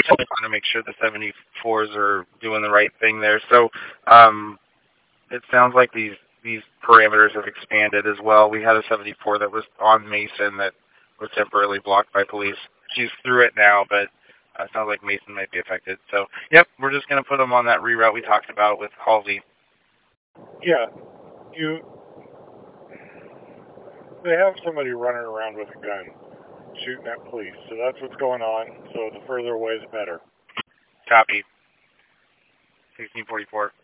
just want to make sure the 74s are doing the right thing there. So it sounds like these parameters have expanded as well. We had a 74 that was on Mason that was temporarily blocked by police. She's through it now, but it sounds like Mason might be affected. So, yep, we're just going to put them on that reroute we talked about with Halsey. Yeah, they have somebody running around with a gun shooting at police, so that's what's going on. So the further away, the better. Copy. 1644.